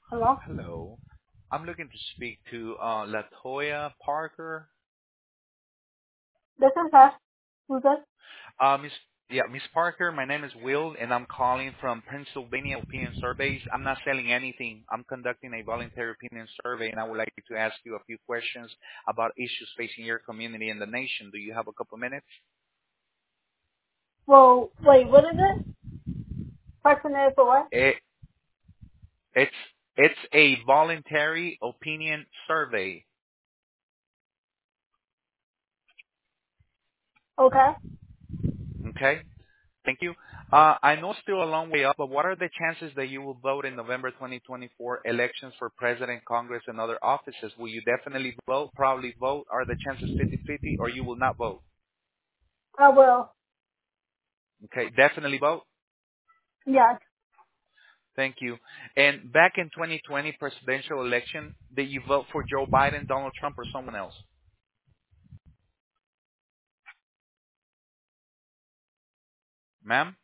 Hello? Hello. I'm looking to speak to Latoya Parker. This is her. Who's this? Miss Miss Parker, my name is Will, and I'm calling from Pennsylvania Opinion Surveys. I'm not selling anything. I'm conducting a voluntary opinion survey, and I would like to ask you a few questions about issues facing your community and the nation. Do you have a couple minutes? Well, wait, what is it? Questionnaire for what? It, it's it's a voluntary opinion survey. Okay. Okay. Thank you. I know it's still a long way up, but what are the chances that you will vote in November 2024 elections for president, Congress, and other offices? Will you definitely vote, probably vote? Are the chances 50-50, or you will not vote? I will. Okay, definitely vote. Yes. Thank you. And back in 2020 presidential election, did you vote for Joe Biden, Donald Trump, or someone else? Ma'am?